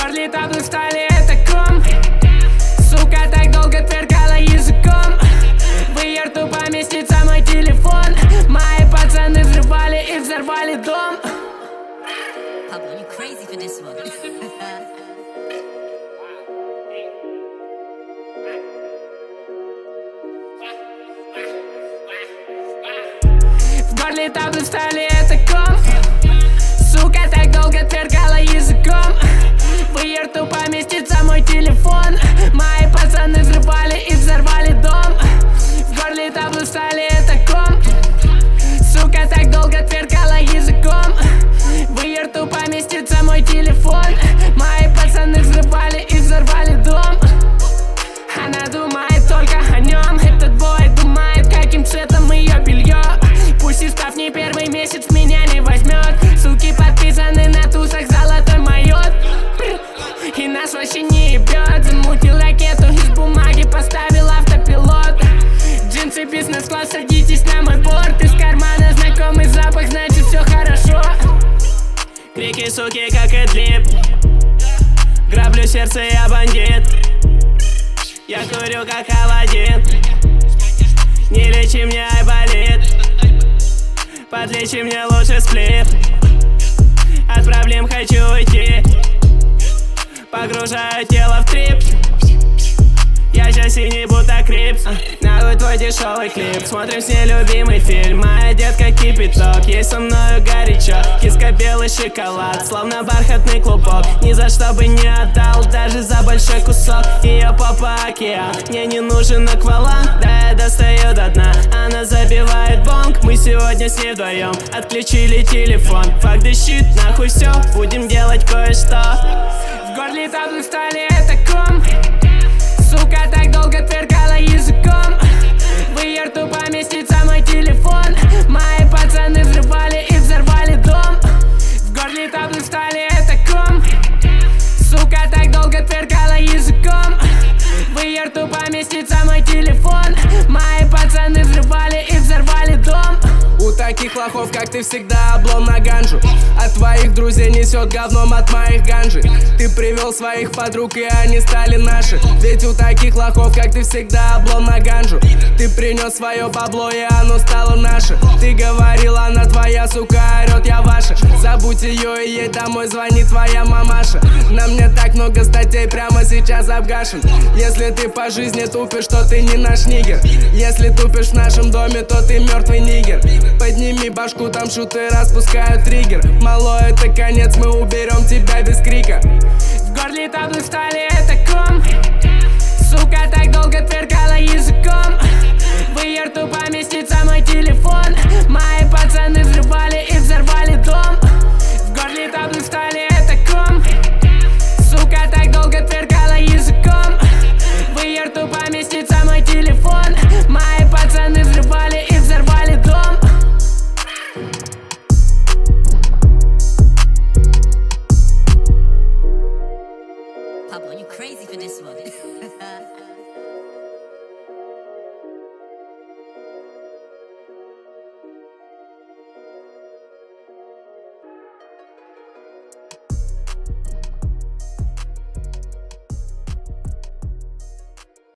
горле таблы стали, это ком. Сука так долго тверкала языком. В ее рту поместится мой телефон. Мои пацаны взрывали и взорвали дом. Pablo, you crazy for this one. В горле таблы встали, это ком. Сука так долго тверкала языком. В ее рту поместится мой телефон. Мои пацаны взрывали и взорвали дом. В горле таблы встали, это ком. Сука так долго тверкала языком. В ее рту поместится мой телефон. Мои пацаны взрывали и взорвали дом. Она думает только о нем. Этот бой думает, каким цветом ее белье. Пусть и став не первый месяц, меня не возьмет. Суки подписаны на тусах, золотой майот. И нас вообще не ебет. Замутил ракету из бумаги, поставил автопилот. Джинсы бизнес-класс, садитесь на мой борт. Из кармана знакомый запах, значит все хорошо. Крики, суки, как Эдлиб. Граблю сердце, я бандит. Я курю, как Аладдин. Не лечи меня, ай болит. Подлечи мне лучше сплит. От проблем хочу уйти. Погружаю тело в трип. Я сейчас синий, будто крипс. Нахуй твой дешевый клип. Смотрим с ней любимый фильм. Моя детка кипяток, ей со мною горячо. Киска белый шоколад, словно бархатный клубок. Ни за что бы не отдал, даже за большой кусок. Ее попа океан, мне не нужен акваланг. Да я достаю до дна, она забивает бонг. Мы сегодня с ней вдвоем отключили телефон. Fuck this shit, нахуй все, будем делать кое-что. В горле таблы встали, это ком. Сука так долго тверкала языком. В ее рту поместится мой телефон. Мои пацаны взрывали и взорвали дом. В горле таблы встали, это ком. Сука так долго тверкала языком. В ее рту поместится мой телефон. Мои пацаны взрывали и взорвали дом. У таких лохов, как ты, всегда облом на ганжу. От твоих друзей несет говном от моих ганжи. Ты привел своих подруг, и они стали наши. Ведь у таких лохов, как ты, всегда облом на ганжу. Ты принес свое бабло, и оно стало наше. Ты говорил, она твоя, сука, орет, я ваша. Забудь ее, и ей домой звонит твоя мамаша. На мне так много статей, прямо сейчас обгашен. Если ты по жизни тупишь, то ты не наш нигер. Если тупишь в нашем доме, то ты мертвый нигер. Подними башку, там шуты распускают триггер. Мало, это конец, мы уберем тебя без крика. В горле таблы встали,